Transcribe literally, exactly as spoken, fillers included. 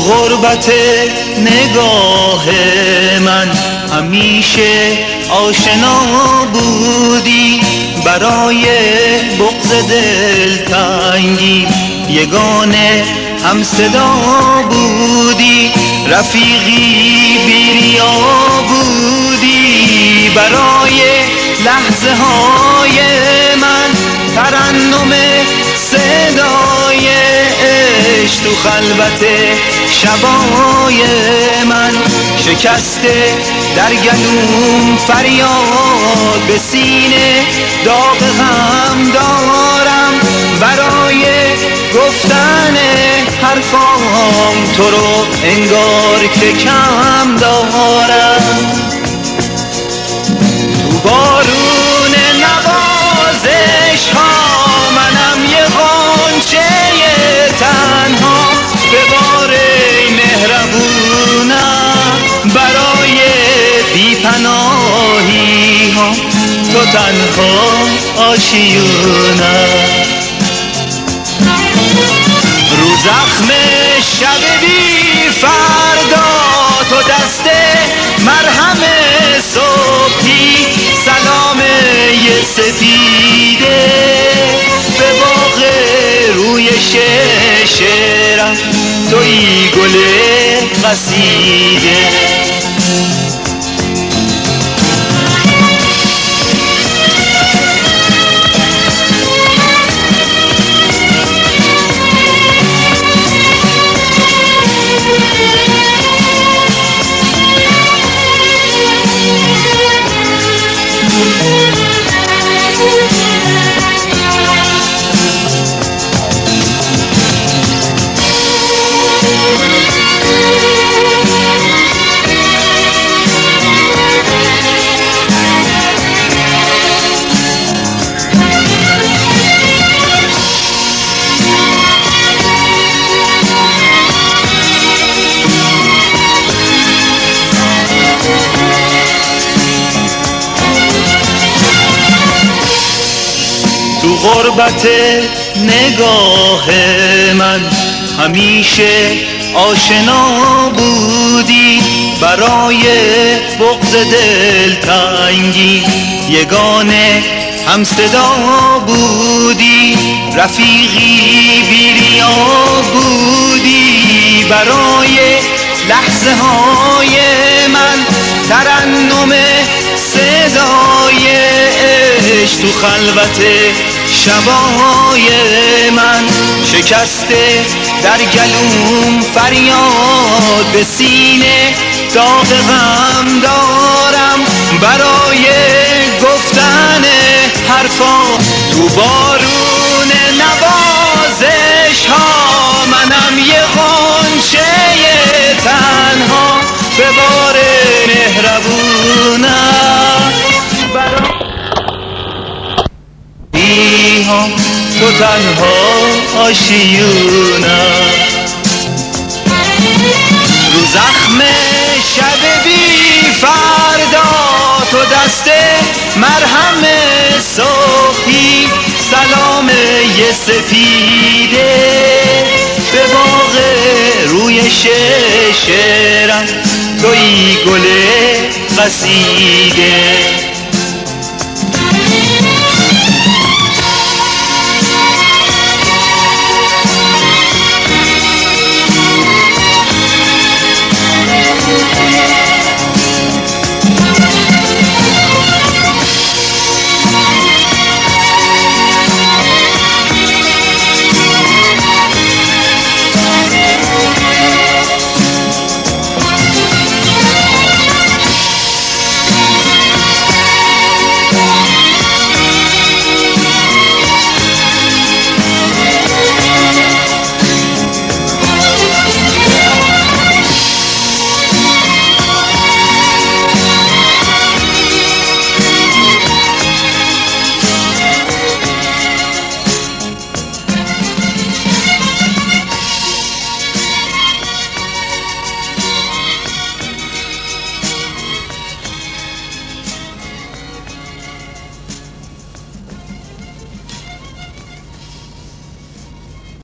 غربت نگاه من همیشه آشنا بودی، برای بغض دلتنگی یگانه هم صدا بودی، رفیقی بی‌ریا بودی، برای لحظه های من ترنم صدای عشق تو خلوت شبای من، شکسته در گلوم فریاد، به سینه داغ غم دارم، برای گفتن حرفام تو رو انگار که کم دارم. تو بارون نوازش ها منم یه غنچه تنها، به بار مهربونم برای بی‌پناهی ها تو تنها آشیونم. رو زخم شب بی فردا تو دست مرهم صبحی، سلام یه سپیده به باغ روی شعرم، تویی گل قصیده. تو غربت نگاه من همیشه آشنا بودی، برای بغض دلتنگی یگانه هم صدا بودی، رفیقی بی‌ریا بودی، برای لحظه های من ترنم صدای عشق تو خلوت شبای من، شکسته در گلوم فریاد، به سینه داغ غم دارم، برای گفتن حرفا تو بارون نوازش ها منم یه غنچه تنها، به بار مهربونم تو تنها آشیونم. رو زخم شب بی فردا تو دست مرهم صبحی، سلام یه سپیده به باغ روی شعرم، تویی گل قصیده.